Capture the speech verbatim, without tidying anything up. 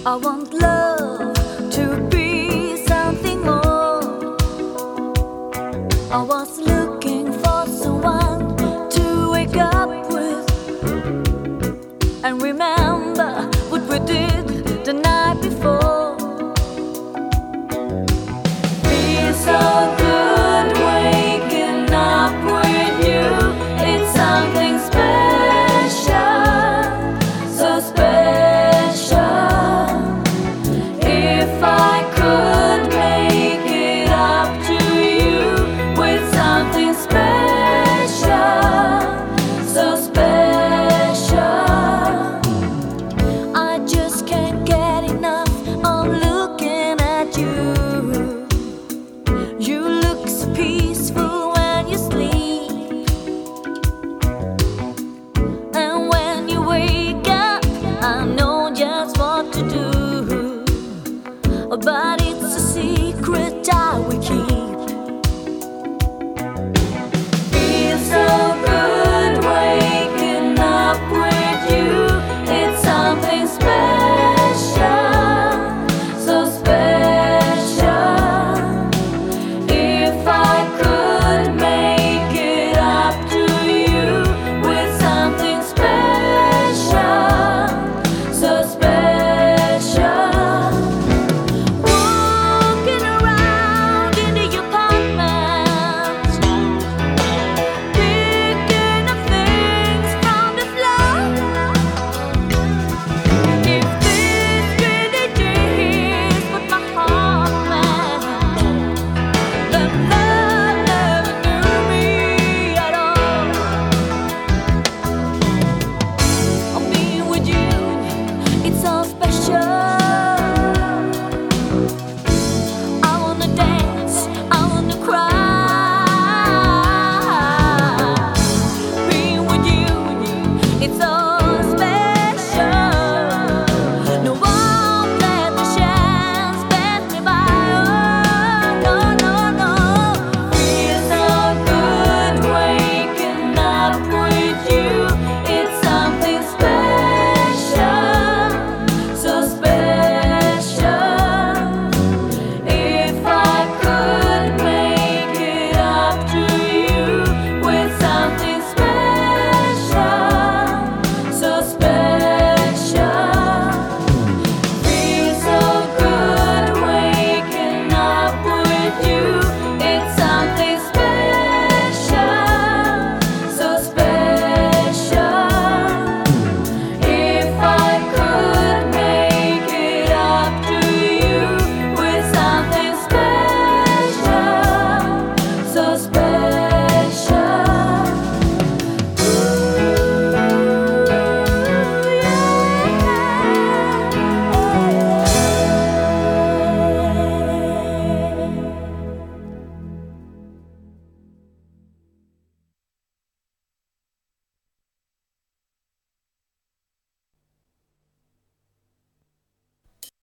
I want love to be something more. I was looking for someone to wake up with and remember what we did the night before. Feels so good waking up with you. It's something special, so special. If I could make it up to you with something special, so special. I just can't get enough of looking at you. You look so peaceful when you sleep, and when you wake up, I know just what to do.